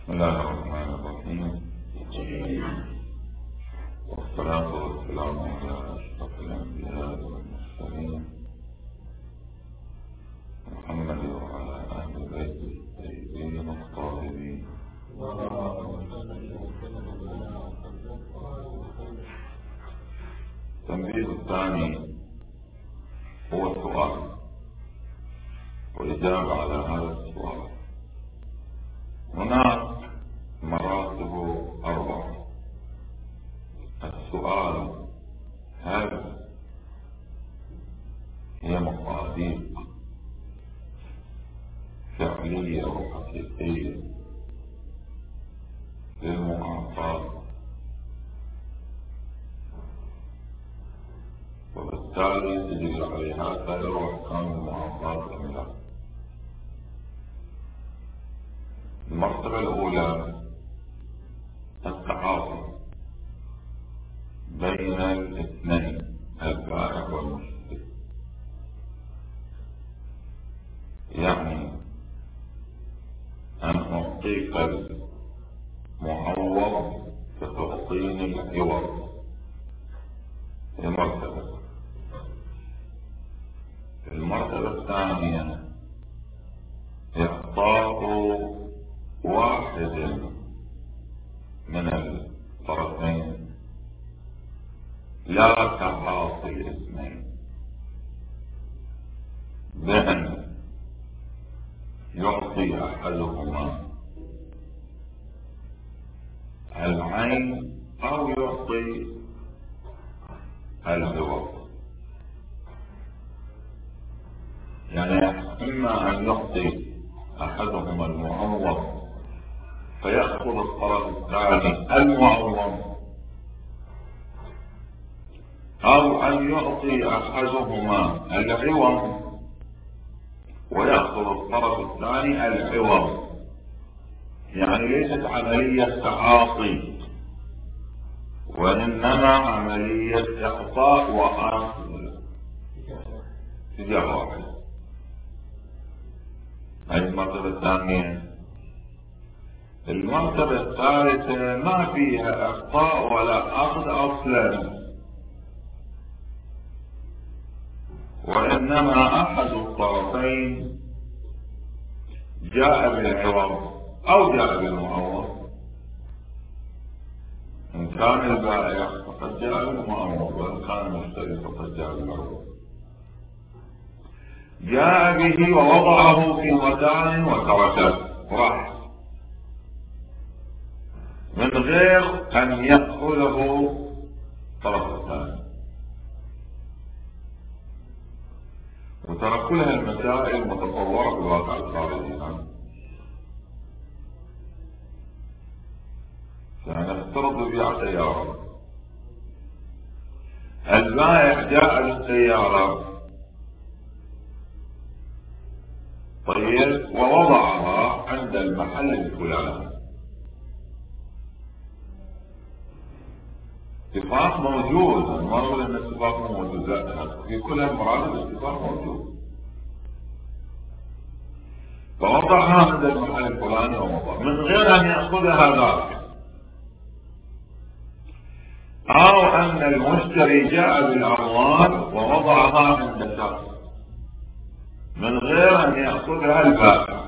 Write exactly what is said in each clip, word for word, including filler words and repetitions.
بسم الله الرحمن الرحيم، والصلاة والسلام على أشرف الأنبياء والمرسلين محمد وعلى أهل بيته الطيبين الطاهرين. التنبيه الثاني هو السؤال والإجابة على هذا السؤال. هناك مراتب أربعة. السؤال: هل هي مصادق فعلية وحقيقية للمعاصاة، وبالتالي تدل عليها سائر أحكام المعاصاة أم لا؟ المرتبة الأولى التعاطي بين الاثنين، البائع والمشتري. يعني أن أعطيك المعوض فتعطيني العوض. المرتبة المرتبة الثانية إعطاء واحد من الطرفين لا تعاطي الاثنين، بأن يعطي أحدهما العين أو يعطي العوض. يعني إما أن يعطي أحدهما المعوض فيأخذ الطرف الثاني المعوض، أو أن يعطي أحدهما العوض ويأخذ الطرف الثاني العوض. يعني ليست عملية تعاطي، وإنما عملية إعطاء وأخذ اتجاه واحد. هذه المرتبة الثانية. المرتبة الثالثة ما فيها إعطاء ولا أخذ أصلا، وإنما أحد الطرفين جاء بالعوض أو جاء بالمعوض. إن كان البائع فقد جاء بالمعوض، وإن كان المشتري فقد جاء بالعوض. جاء به ووضعه في مكان وتركه راح من غير أن يأخذه طرف الثاني. وترى كل هالمسائل متطورة في الواقع الخارجي. فنفترض ببيع سيارة، البائع جاء بالسيارة طيب ووضعها عند المحل الفلاني. اتفاق موجود، ما نقول ان الاتفاق موجود، لا، في كل المراتب الاتفاق موجود. فوضعها عند المحل الفلاني ووضع من غير ان ياخذها ذاك، او ان المشتري جاء بالاموال ووضعها عند شخص من غير ان ياخذها البائع.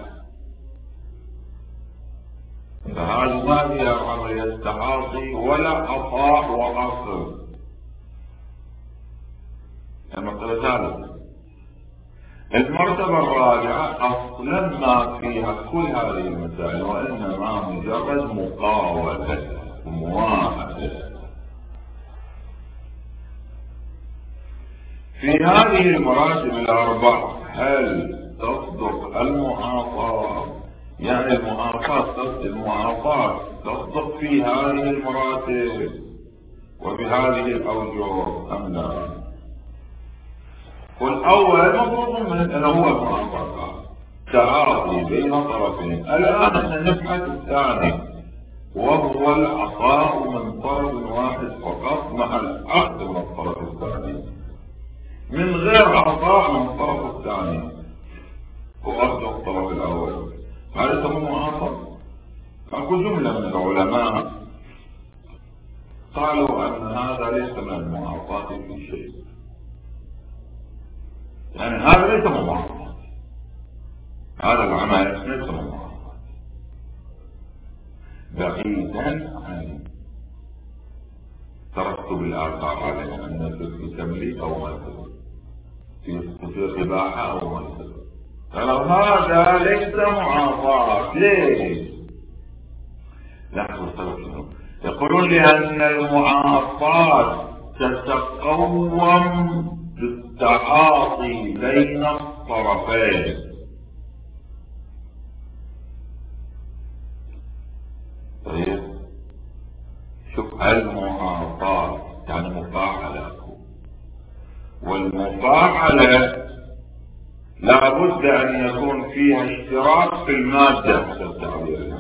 فهذه ما هي عملية تعاطي ولا عطاء وأخذ. المرتبة الثالثة. المرتبة الرابعة أصلا ما فيها كل هذه المسائل، وإنما مجرد مقاولة ومواعدة. في هذه المراتب الأربع هل تصدق المعاطاة؟ يعني المعاطاة المعاطاة تصدق في هذه المراتب وبهذه الأوجه أم لا؟ والأول مفروض من أنه هو المعاطاة تعاطي بين طرفين. الآن احنا نبحث الثاني، وهو العطاء من طرف واحد فقط مع الأخذ من الطرف الثاني، من غير عطاء من الطرف الثاني وأخذ الطرف الأول. هذا يسمى معاطاة. اكو جملة من العلماء قالوا ان هذا ليس من المعاطاة في شيء، يعني هذا ليس معاطاة، هذا العمل ليس معاطاة، بعيدا عن ترتب الآثار عليه، أن في تمليك أو مثل في إباحة أو مثل. قالوا هذا ليس معاطاة. ليش؟ لاحظوا، يقولون لأن المعاطاة تتقوم بالتعاطي بين الطرفين. طيب شوف، المعاطاة يعني مفاعلة، والمفاعلة لابد أن يكون فيها اشتراك في المادة حسب التعبير.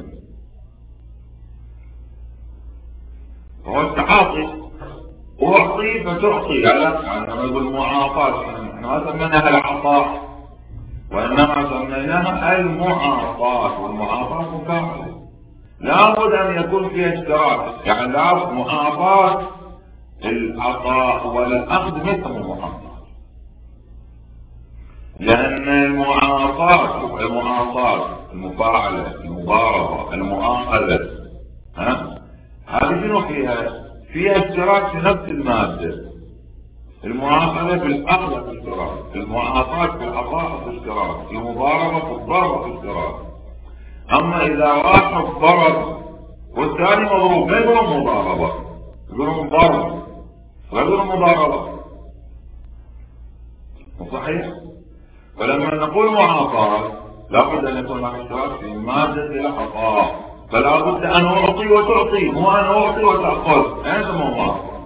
هو التعاطي أعطي فتعطي، لا يعني نقول المعاطاة، احنا ما سميناها العطاء وإنما سميناها المعاطاة، والمعاطاة مفاعلة لابد أن يكون فيها اشتراك، يعني لابد معاطاة العطاء والأخذ مثل المعاطاة، لأن المعاطاة المعاطاة المفاعلة المضاربة المؤاخذة، ها هذه شنو فيها؟ فيها اشتراك في نفس المادة. المؤاخذة في الأخذ في اشتراك، المعاطاة في العطاء في اشتراك، المضاربة في الضرب في اشتراك. أما إذا واحد ضرب والثاني مضروب ما يقولون مضاربة، يقولون ضرب لا يقولون مضاربة، صحيح؟ فلما نقول معاطاة لابد أن يكون هناك اشتراك في مادة العطاء، فلا بد أن أعطي وتعطي، مو أن أعطي وتأخذ، هذا مو معاطاة.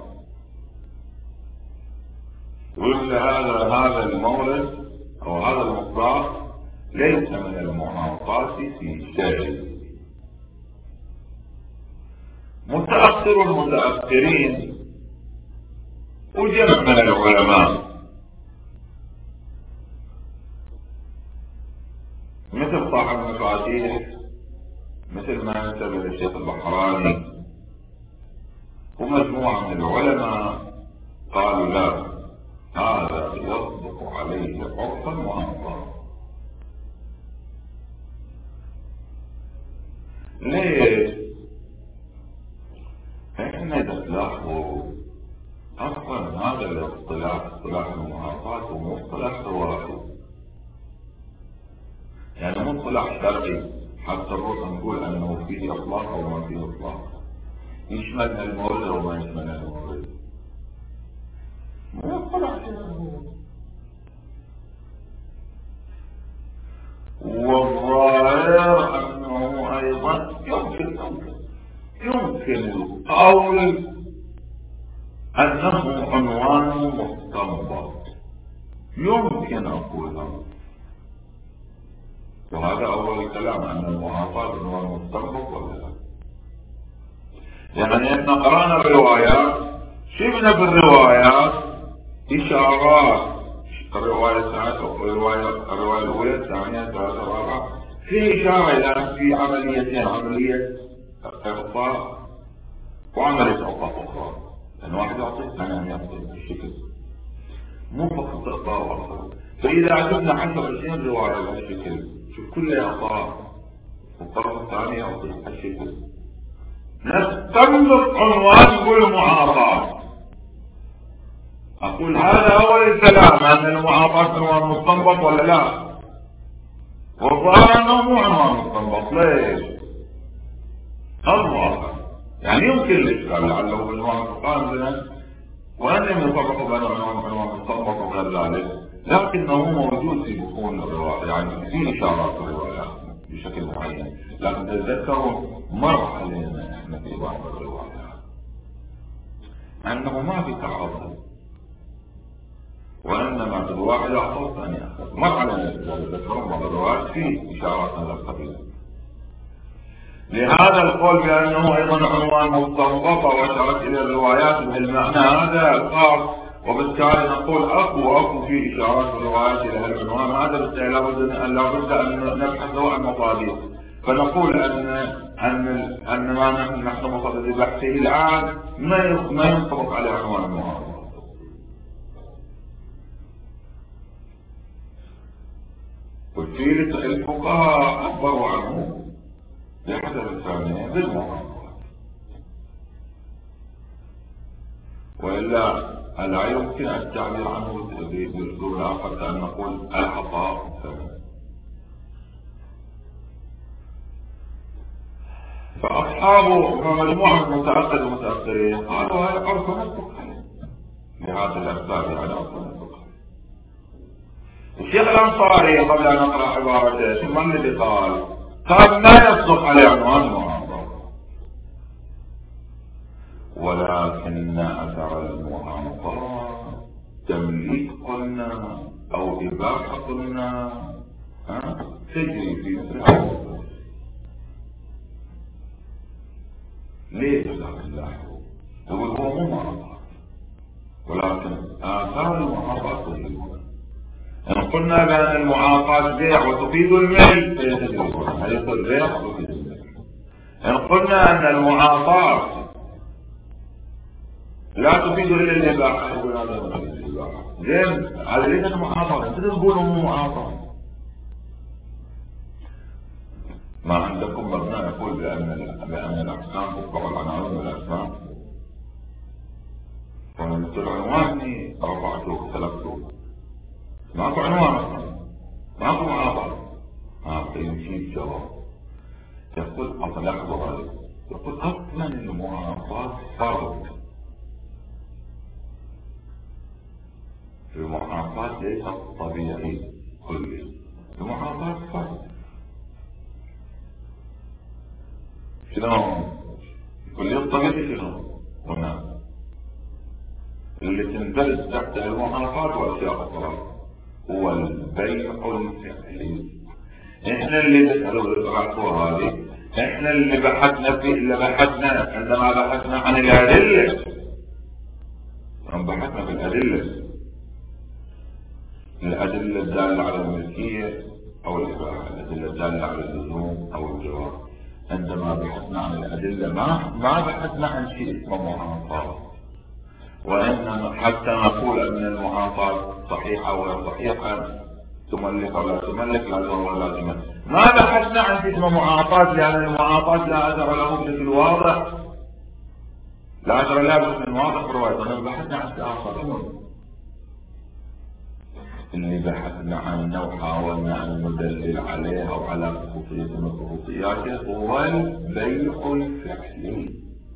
وإلا هذا هذا المورد أو هذا المقدار ليس من المعاطاة في شيء. متأخر المتأخرين وجمع من العلماء مثل صاحب المفاتيح، مثل ما ينسب للشيخ البحراني ومجموعة من العلماء قالوا لا، هذا يصدق عليه عرفا وأنصارا. ليش؟ احنا اذا تلاحظوا اصلا هذا الاصطلاح اصطلاح المعاطاة هو مصطلح روائي، يعني مو مصطلح شرعي حتى نروح نقول انه فيه اطلاق او ما فيه اطلاق، يشمل المورد او ما يشمل المورد، مو مصطلح شرعي. والظاهر انه ايضا يمكن يمكن القول انه عنوان مستنبط، يمكن اقولها، وهذا اول كلام ان المعاطاة عنوان مستنبط ولا لا. يعني احنا قرانا الروايات، شفنا في الروايات اشارات، الرواية الثانية الرواية الرواية الاولى الثانية الثالثة الرابعة في اشارة الى في عمليتين، عملية اخطاء وعملية اخطاء اخرى، لان واحد يعطي الثاني يعطي بالشكل، مو فقط اخطاء واخطاء. فاذا عجبنا عشر عشرين رواية بهالشكل، شوف كلها اخطاء والطرف الثاني يعطي هالشكل، نستنبط عنوان كل معاطاة. اقول هذا اول الكلام ان المعاطاة عنوان مستنبط ولا لا؟ والظاهر انه مو عنوان مستنبط. ليش؟ المعاطاة يعني يمكن الاشكال لعله بالعنوان القادم وانهم يفرقوا بين عنوان عنوان مستنبط وغير ذلك، لكنه موجود في بطون الرواية، يعني في اشارات في الروايات بشكل معين، لكن تتذكروا مر علينا احنا في بعض الروايات انه ما في تعارض، وانما في الواحد اعطى الثاني اخذ، مر علينا تتذكروا بعض الروايات في اشارات من القبيل. لهذا القول بانه ايضا عنوان مستنبط واشارت الى الروايات بهالمعنى هذا الخاص، وبالتالي نقول اكو اكو في اشارات في الروايات الى هالعنوان هذا، بالتالي لابد ان لابد ان نبحث عن مصادر. فنقول أن أن أن ما نحن نحن بصدد بحثه الآن ما ما ينطبق على عنوان المعارضة. والفيل الفقهاء عبروا عنه بحسب الثانية بالمعارضة، وإلا لا يمكن التعبير عنه بأسلوب آخر كأن نقول العطاء الثاني. فأصحابه مجموعة متأخر ومتأخرين قالوا هذا عرف نطق لهذا الأسباب، يعني عرف نطق. الشيخ الأنصاري قبل أن نقرأ عبارته ثم الذي قال قال ما يصدق على عنوان المعارضة، ولكن أثر المعارضة تمليك قلنا أو إباحة قلنا تجري في مثل ليه جزاك الله؟ يقول هو مو معارضة، ولكن آثار المعارضة تجري. إن قلنا بأن المعاقات بيع وتفيد الميل فيتجري، هذا البيع وتفيد الميل. إن قلنا أن المعاقات لا تفيد إلا الإباحة يقول هذا ما تفيد الإباحة. زين هذا ليس معاقات، أنت تقولوا مو معاقات. ما عندكم مبنى يقول بأن بأن الأحكام تقع العناوين والأسماء، فمن العنوان رفعته وسلبته ماكو عنوان ماكو معاطى. ها فيمشي جواب يقول أصل لحظة يقول أصلا المعاطاة فرض، المعاطاة ليست طبيعي كلي، المعاطاة فرض. شنو؟ كلية الطبيعي شنو؟ هنا اللي تندرج تحت المعاطاة وأشياء أخرى هو البيع الفعلي. احنا اللي نسأله بالرحمة هذه، احنا اللي بحثنا فيه، اللي بحثنا عندما بحثنا عن الأدلة، عم بحثنا بالأدلة، الأدلة الدالة على الملكية أو الإباحة، الأدلة الدالة على اللزوم أو الجواز. عندما بحثنا عن الأدلة ما ما بحثنا عن شيء اسمه معاطاة، وإنما حتى نقول أن المعاطاة صحيحة ولا صحيحة، تملك ولا تملك، لازم ولا لازم، ما بحثنا عن اسمه معاطاة، لأن المعاطاة لا أثر له بشكل واضح، لا أثر له بشكل واضح برواية. بحثنا عن آخر اللي بحثنا عنه وحاولنا أن ندلل عليه أو على خصوصية من خصوصياته هو البيع الفعلي،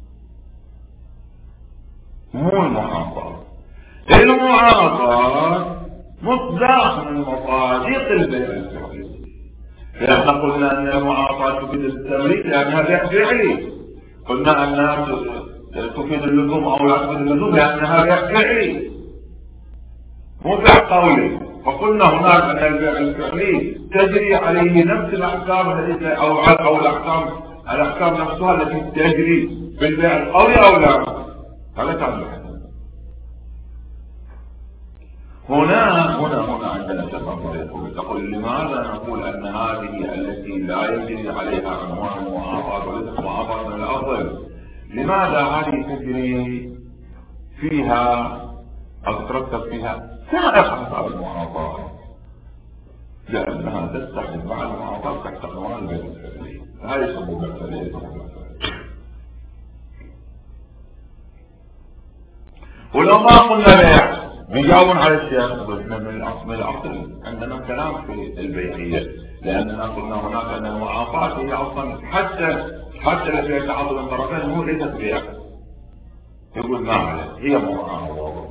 مو المعاطاة. المعاطاة مصداق من مصادق البيع الفعلي. فإحنا قلنا أن المعاطاة تفيد التمليك لأنها بيع فعلي، قلنا أنها تفيد اللزوم أو لا تفيد اللزوم لأنها بيع فعلي مو بيع قولي. فقلنا هناك أن البيع الفعلي تجري عليه نفس الأحكام التي أو أو الأحكام الأحكام نفسها التي تجري بالبيع القولي أو لا. هذا كان الحديث. هنا هنا هنا عندنا تفاصيل يقول تقول لماذا نقول أن هذه التي لا يجري عليها عنوان المعاطاة وليست معاطاة من الأصل، لماذا هذه تجري فيها أو تترتب فيها سائر أحكام المعاطاة؟ لأنها تستحق مع المعاطاة تحت عنوان البيع الفعلي، هذه يسموه بيع فعلي. ولو ما قلنا بيع بيجاوبون على الشيخ من الأصل عندنا كلام في البيعية، لأننا قلنا هناك أن المعاطاة هي أصلا حتى حتى لو فيها تعاطي من طرفين مو ليست بيع. يقول ما عليه هي معاوضة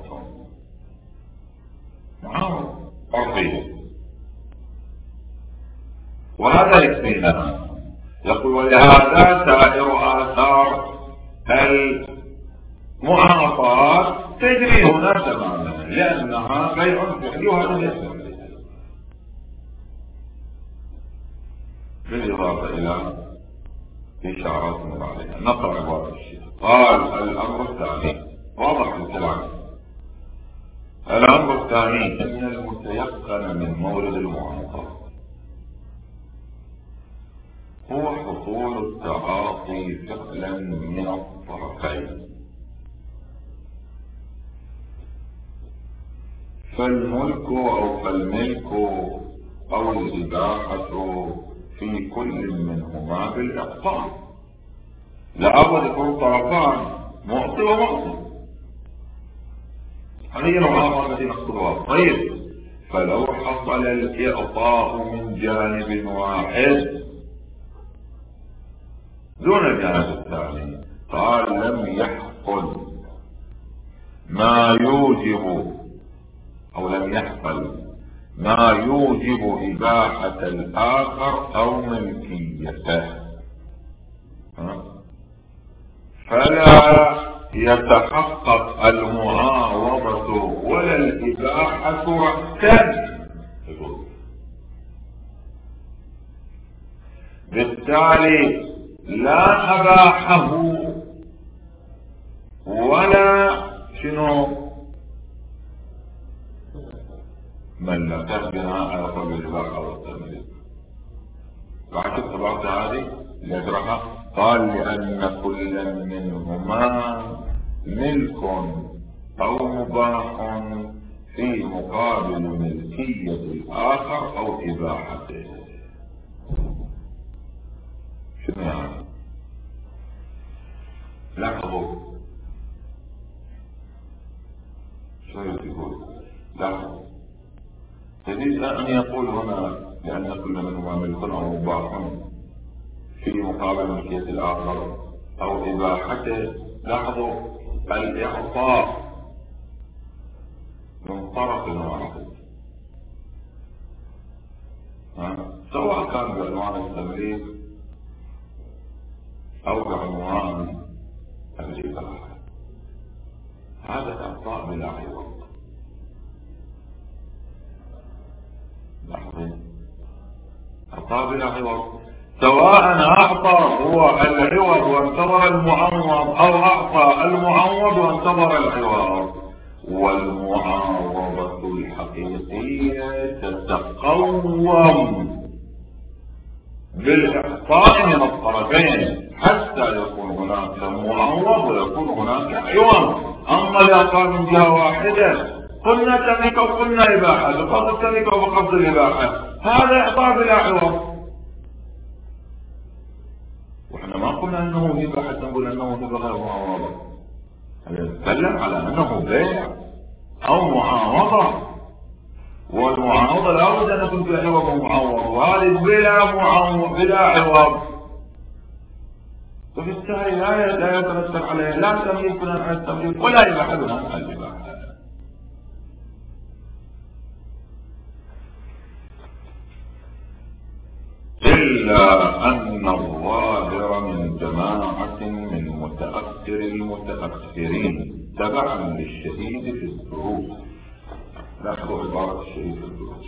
معاوضة عرفية، وهذا يكفينا. يقول ولهذا سائر آثار المعاطاة تجري هنا تماما لأنها بيع فعلي وهذا ليس فعلي، بالإضافة إلى إشارات عليها. نقرأ عبارة الشيخ. قال الأمر الثاني واضح الكلام. الأمر الثاني أن المتيقن من مورد المعاطاة هو حصول التعاطي فعلا من الطرفين. فالملك أو فالملك أو الإباحة في كل منهما بالإعطاء، لابد يكون طرفان معطي ومعطي. هذه الأمور التي نقصدها. طيب، فلو حصل الإعطاء من جانب واحد دون الجانب الثاني، قال لم يحصل ما يوجب أو لم يحصل ما يوجب إباحة الآخر أو ملكيته، فلا يتحقق المعاوضة ولا الإباحة رأسا. بالتالي لا أباحه ولا شنو ملكه بناء على قول الإباحة والتمليك. بعد الطبقة هذه يجرحها، قال لأن كل منهما ملك أو مباح في مقابل ملكية الآخر أو إباحته. شنو يعني؟ لاحظوا شو يقول، لاحظوا يريد أن يقول هنا لأن كل منهما ملك أو مباح في مقابل ملكية الآخر أو إباحته. لاحظوا الإعطاء من طرف واحد، سواء كان بعنوان التمليك أو بعنوان الإباحة، هذا إعطاء بلا عوض. لاحظوا إعطاء بلا عوض، سواء أعطى هو العوض وانتظر المعوض أو أعطى المعوض وانتظر العوض. والمعاوضة الحقيقية تتقوم بالإعطاء من الطرفين حتى يكون هناك معوض ويكون هناك عوض. أما الإعطاء من جهة واحدة، قلنا تملك وقلنا إباحة، بقصد التملك وبقصد الإباحة، هذا إعطاء بلا عوض. واحنا ما قلنا انه هبه حتى نقول انه هبه غير معاوضه، نتكلم على انه بيع او معاوضه، والمعاوضه لابد ان يكون فيها عوض ومعوض، وهذه بلا معوض بلا عوض، وبالتالي لا لا يترتب عليه لا تمليك بناء على التمليك ولا اباحه بناء على الاباحه. إلا أن الظاهر من جماعة من متأخر المتأخرين تبعا للشهيد في الدروس. لاحظوا عبارة الشهيد في الدروس،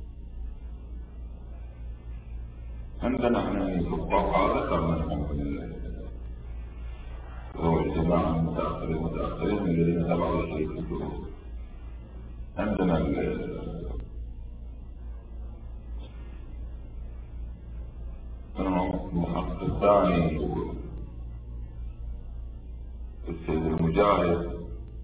عندنا احنا في الطبعة ذكرنا هو اجتماع المتأخر المتأخرين الذين تبعوا الشهيد في الدروس. عندنا المحقق الثاني السيد المجاهد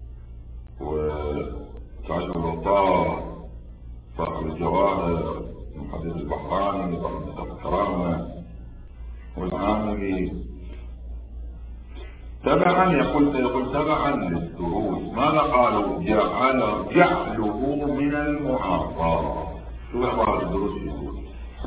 وسعد الوطار صاحب الجواهر المحدث البحراني صاحب الكرامة والعاملي تبعا يقول يقول تبعا للدروس. ماذا قالوا؟ جعل جعله من المعاصرة. شو عبارة الدروس يقول؟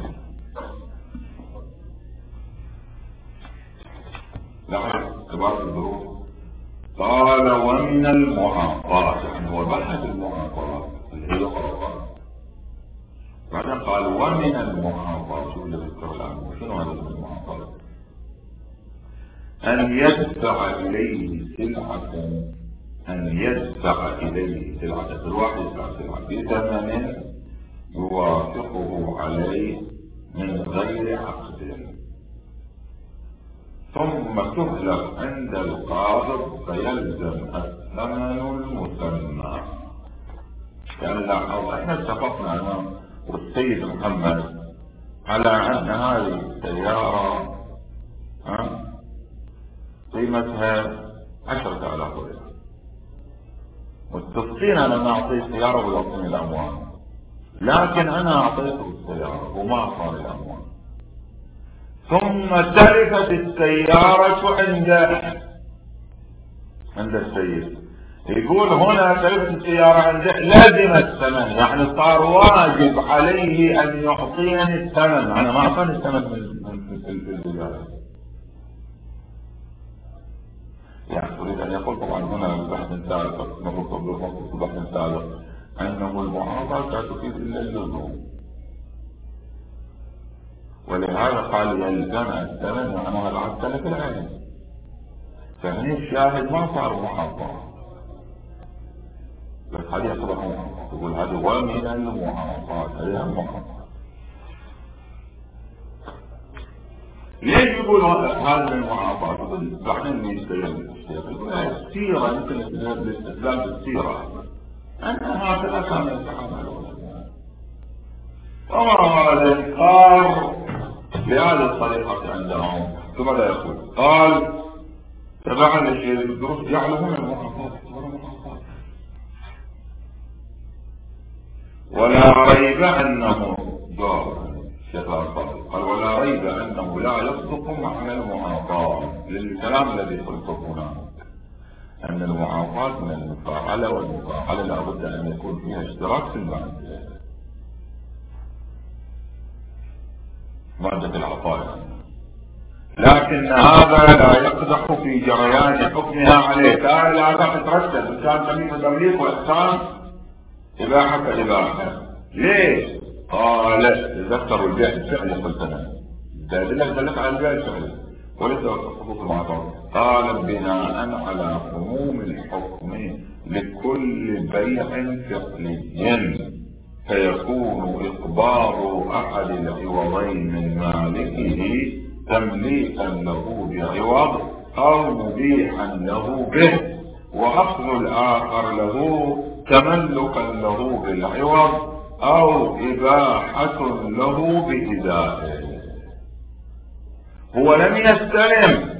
لاحظ عبارة الدروس، قال ومن المعاصرة، يعني هو بحث المعاصرة اللي هي خرافات، بعدين قال ومن المعاصرة. شو اللي ذكر الآن؟ شنو هذا المعاصرة؟ أن يدفع إليه سلعة، أن يدفع إليه سلعة، الواحد يدفع سلعة بثمن يوافقه عليه من غير عقد، ثم تهلك عند القابض فيلزم الثمن المسمى. يعني لاحظ احنا اتفقنا انا والسيد محمد على أن هذه السيارة قيمتها عشرة آلاف ريال، متفقين أنا ما أعطيه السيارة ويعطيني الأموال، لكن أنا أعطيته السيارة وما أعطاني الأموال، ثم تلفت السيارة عنده عند السيد. يقول هنا تلفت السيارة عنده لازم الثمن، يعني صار واجب عليه أن يعطيني الثمن، أنا ما أعطاني الثمن في البداية. يعني أريد أن يقول طبعا هنا البحث سابق نقول قبل البحث سابق أنه المعاطاة لا تفيد إلا اللزوم، ولهذا قال يلزم الثمن معناها العد تلف العين، فهني الشاهد ما صار معاطاة، بس هذه يعتبر معاطاة، يقول هذا هو من المعاطاة، هذه المعاطاة. ليش يقول هذا من المعاطاة؟ يقول بعدين يستيقظ يقول السيرة يمكن الاستدلال بالسيرة أن هكذا كان يتعاملون، وما الإنكار بهذه الطريقة عندهم. ثم لا يقول قال تبعا لشيء الدروس يعلمون المعاطاة ولا ريب أنه جار قال ولا ريب أنه لا يصدق معنى المعاطاة للكلام الذي قلته هنا، أن المعاطاة من المفاعلة، والمفاعلة لا بد أن يكون فيها اشتراك في المادة مادة العطاء، لكن هذا لا يقدح في جريان حكمها عليه، كان لا تترتب كان تميم التمليك والإحسان إباحة إباحة. ليش؟ قال تذكروا البيع الفعلي قلت أنا دلك دلك على البيع الفعلي وليس خصوص المعاطاة. قال بناء على عموم الحكم لكل بيع فعلي فيكون إقباض أحد العوضين من مالكه تمليكا له بعوض أو مبيحا له به، وأخذ الآخر له تملكا له بالعوض أو إباحة له بإزائه. هو لم يستلم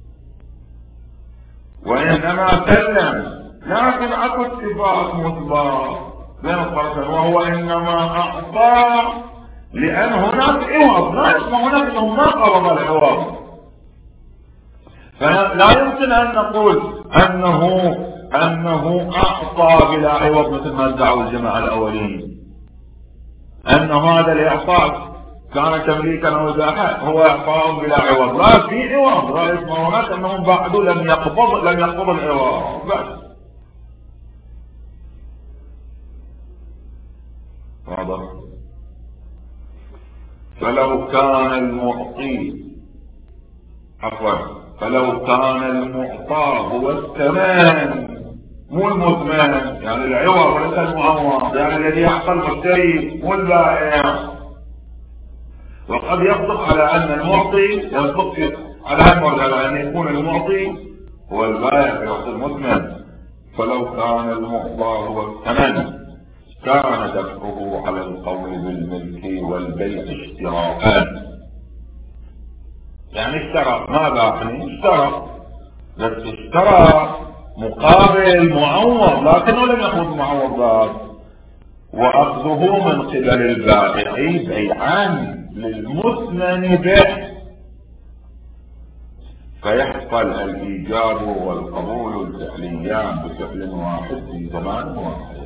وإنما سلم، لكن أكو اتفاق مطلق بين الطرفين، وهو إنما أعطى لأن هناك عوض، لا يسمى هناك أنه ما قرض العوض، فلا يمكن أن نقول أنه أنه أعطى بلا عوض مثل ما ادعوا الجماعة الأولين، أن هذا الإعطاء كان تمليكا أو إباحة، هو إعطاء بلا عوض، لا في عوض، لا يسمى هناك أنهم بعد لم يقبض لم يقبض العوض بس. واضح؟ فلو كان المعطي عفوا فلو كان المعطى هو الثمن مو المثمن، يعني العوض وليس المعوض، يعني الذي يعطى المشتري مو البائع، وقد يصدق على ان المعطي يصدق على على ان يكون المعطي هو البائع فيعطي المثمن. فلو كان المعطى هو الثمن كان دفعه على القول بالملك والبيع اشتراكان، يعني اشترى ما باعني اشترى، بس اشترى مقابل معوض لكنه لم يأخذ معوضات، وأخذه من قبل البائع بيعان للمثمن به، فيحصل الإيجاب والقبول الفعليان بفعل واحد في زمان واحد،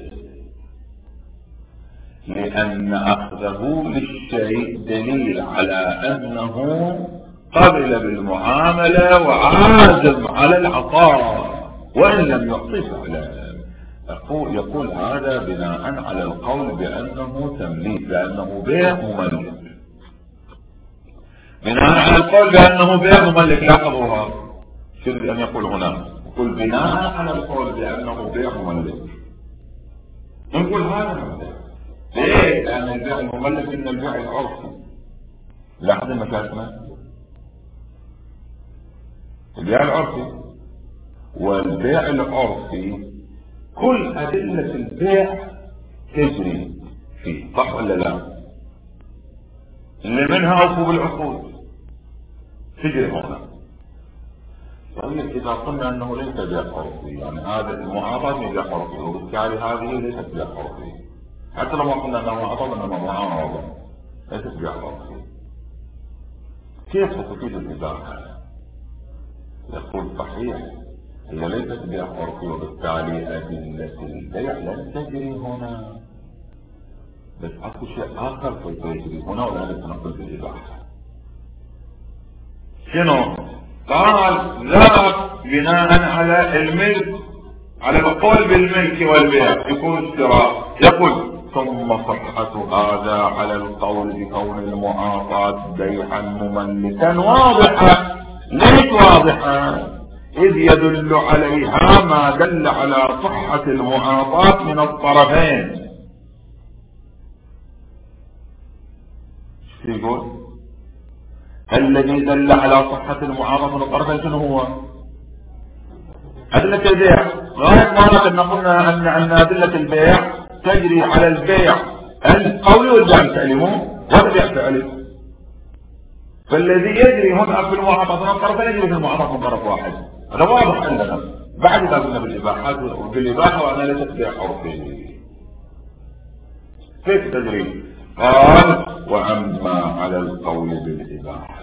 لأن أخذه للشيء دليل على أنه قبل بالمعاملة وعازم على العطاء وإن لم يعطي فعلا. يقول, يقول هذا بناء على القول بأنه تمليك، بأنه بيع مملك، بناء على القول بأنه بيع مملك. لاحظوها شو أن يقول هنا، يقول بناء على القول بأنه بيع مملك، نقول هذا ليه؟ لأن البيع المملك من البيع العرفي. لاحظ المشاكل، البيع العرفي والبيع العرفي كل أدلة البيع تجري فيه، صح ولا لا؟ اللي منها أوفوا بالعقود تجري هنا. طيب إذا قلنا أنه ليس بيع عرفي، يعني هذا المعاضة من بيع عرفي، وبالتالي هذه ليست بيع عرفي، حتى لو ما قلنا أنه معاضة إنما معاضة ليست بيع عرفي، كيف تفيد الإباحة؟ يقول صحيح هي ليست بيع عرفي، وبالتالي أدلة البيع لن تجري هنا، بس أكو شيء آخر سيجري هنا ولذلك نقول بالإباحة. شنو؟ قال ذاك بناء على الملك، على القول بالملك والبيع يكون اشتراء. يقول ثم صحة هذا على القول بكون المعاطاة بيعا مملكا واضحة. ليش واضحة؟ إذ يدل عليها ما دل على صحة المعاطاة من الطرفين. شو يقول؟ الذي دل على صحة المعاطاة من الطرفين شنو هو؟ أدلة البيع. غاية مرة أن قلنا أن أن أدلة البيع تجري على البيع القولي والبيع الفعلي، مو والبيع الفعلي. فالذي يجري هنا في المعاطاة من الطرفين يجري في المعاطاة من طرف واحد. هذا واضح عندنا. بعد إذا قلنا بالإباحات وبالإباحة وأنا ليست بيع عرفي. كيف تجري؟ قال وأما على القول بالإباحة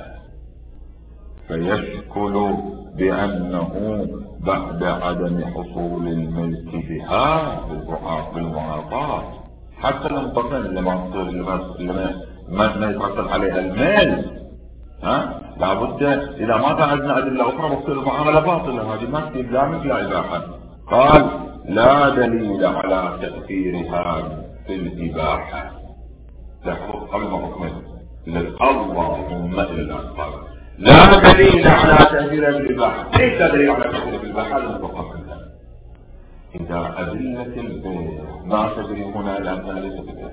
فيشكل بأنه بعد عدم حصول الملك بها بالمعاطاة، حتى المطلقين اللي ما اللي ما ما يترتب عليها المال، ها لابد إذا ما كان عندنا أدلة أخرى بتصير المعاملة باطلة، هذه ما تصير لا مثل لا إباحة. قال لا دليل على تأثيرها في الإباحة. تحقق قبل ما أكمل اللهم إلا قال لا دليل على تأثيرها في الإباحة. ليس دليل على تأثيرها في الإباحة المتفق منها. إذا أدلة البيع ما تدري هنا لأنها ليست بيع.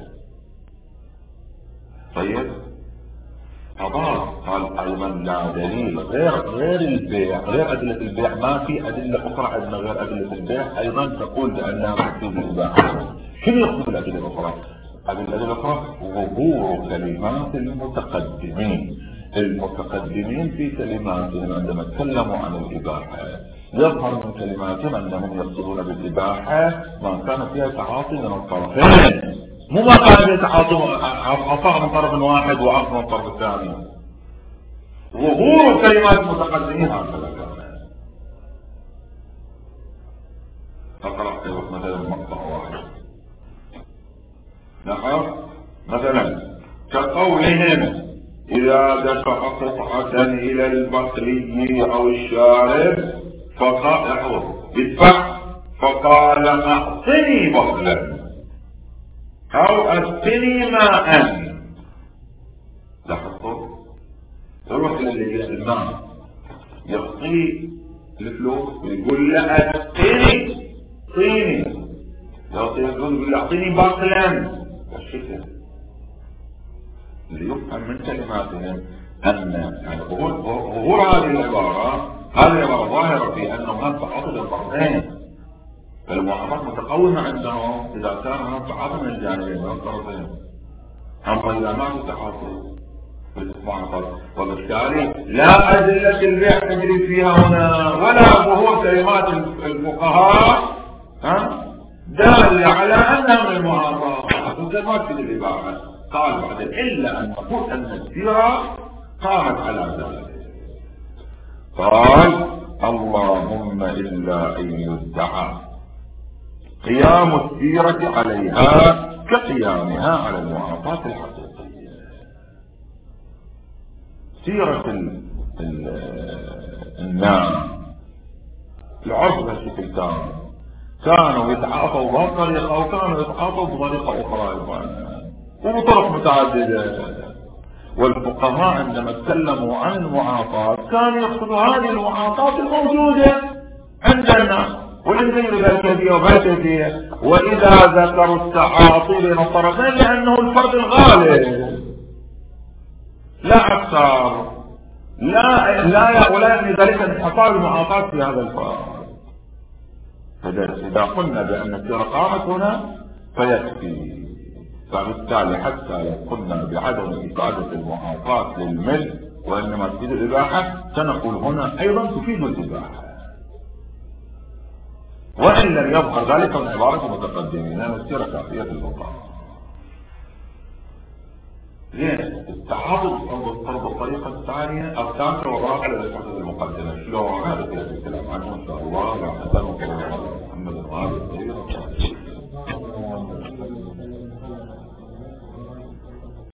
طيب أضاف قال أيضا لا دليل غير غير البيع، غير أدلة البيع، ما في أدلة أخرى عندنا غير أدلة البيع أيضا تقول بأنها محسوب الإباحة. شنو يقصد الأدلة الأخرى؟ الأدلة الأخرى ظهور كلمات المتقدمين. المتقدمين في كلماتهم عندما تكلموا عن الإباحة يظهر من كلماتهم أنهم يقصدون بالإباحة ما كان فيها تعاطي من الطرفين، مو ما كان فيها تعاطي عطاء من طرف واحد وعطاء من الطرف الثاني. ظهور كلمات المتقدمين هكذا كان. أقرأ مثلا مقطع واحد. نعم مثلا كقولهم إذا دفع قطعة إلى البقري أو الشارب فقال ادفع فقال أعطني بخلا أو أسقني ماء. لاحظتوا؟ يروح للي الماء يعطيه الفلوس ويقول له أسقني طيني، يعطيه الفلوس ويقول له أعطيني بخلا. والشكل اللي يفهم من كلماتهم أن يعني ظهور هذه العبارة هذه العبارة ظاهرة في أنه هناك تعاطي للطرفين، فالمعاملات متقومة عندهم إذا كان هناك تعاطي من الجانبين من الطرفين. أما إذا ما في تعاطي بالمعاملات وبالتالي لا أدلة البيع تجري فيها هنا ولا ظهور كلمات الفقهاء ها دالة على أنها من المعاملات وكلمات في الإباحة. قال بعدين إلا أن نقول أن السيرة قامت على ذلك. قال اللهم إلا أن يدعى قيام السيرة عليها كقيامها على المعاطاة الحقيقية. سيرة الناس العرف بهالشكل كان كانوا يتعاطوا بهالطريقة أو كانوا يتعاطوا بطريقة أخرى وبطرق متعددة. والفقهاء عندما تكلموا عن المعاطاة كانوا يقصدوا هذه المعاطاة الموجودة عندنا وعند غير ذلك وبالكثير. وإذا ذكروا التعاطي بين الطرفين لأنه الفرد الغالب لا أكثر لا لا ولا يعني ذلك انحصار المعاطاة في هذا الفرد. إذا قلنا بأن السيرة قامت هنا فيكفي. فبالتالي حتى لو قلنا بعدم إفادة المعاطاة للملك وإنما تفيد الإباحة سنقول هنا أيضا تفيد الإباحة، وإن لم يظهر ذلك من عبارة متقدمين نسير كافية البقاء. زين، التحافظ فرض الطريقة الثانية الثالثة والرابعة التي تحدث المقدمة شلون هذا في الكلام عنه إن شاء الله بعد